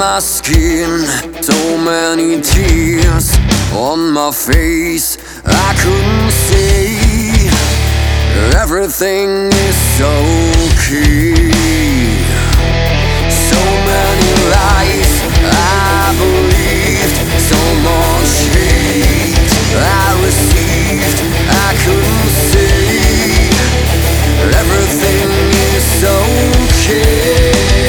my skin, so many tears on my face. I couldn't say everything is okay. So many lies I believed, so much hate I received. I couldn't say everything is okay.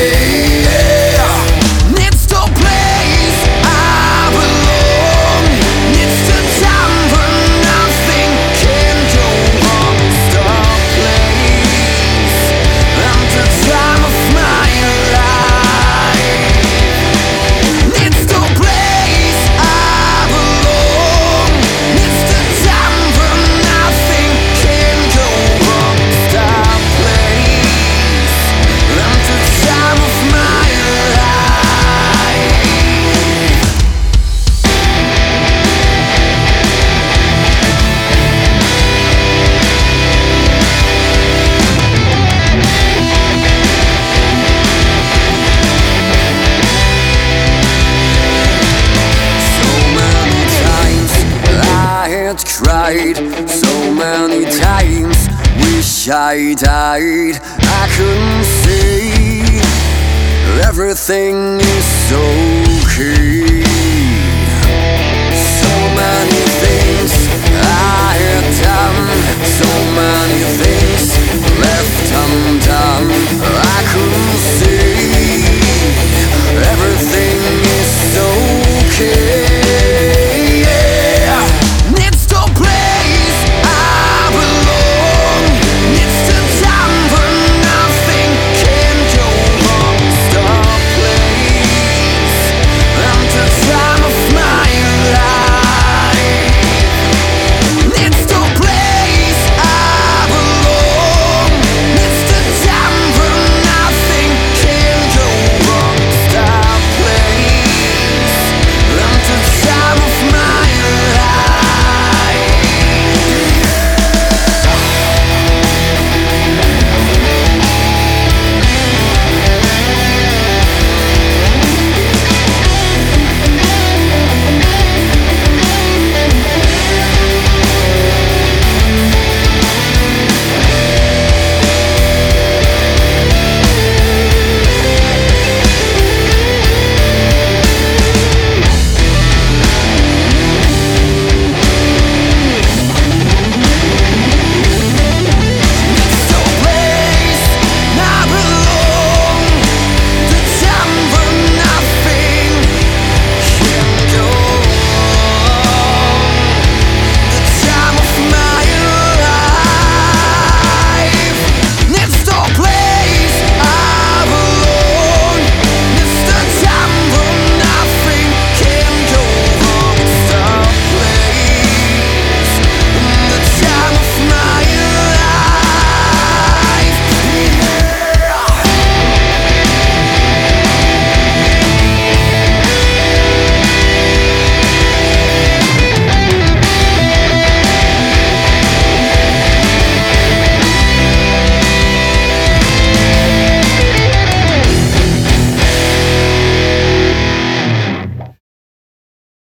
It's the place I belong. It's the time when nothing can go wrong. It's the place and the time of my life. It's the place I belong. It's the time when nothing can go wrong. It's the place and the time of my life. Cried so many times, wish I died. I couldn't say everything is okay. So many things I had done, so many things left undone.